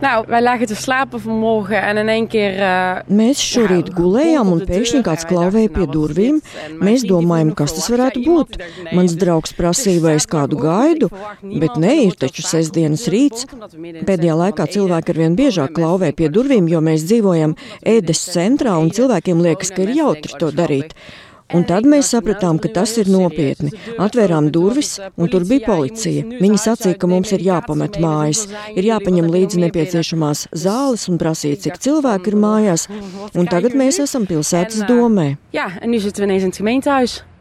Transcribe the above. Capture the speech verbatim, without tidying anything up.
Nou, wij lagen te slapen vanmorgen en in één keer... Uh, Mēs šorīt gulējām un pēkšņi kāds klauvēja pie durvīm. Mēs domājam, kas tas varētu būt. Mans draugs prasīja, vai es kādu gaidu, bet ne, ir taču sestdienas rīts. Pēdējā laikā cilvēki arvien biežāk klauvē pie durvīm, jo mēs dzīvojam ēdes centrā un cilvēkiem liekas, ka ir jautri to darīt. Un tad mēs sapratām, ka tas ir nopietni. Atvērām durvis, un tur bija policija. Viņi sacīja, ka mums ir jāpamet mājas, ir jāpaņem līdzi nepieciešamās zāles un prasīja, cik cilvēki ir mājās. Un tagad mēs esam pilsētas domē. Ja, en nu zitten we ineens in het gemeentehuis.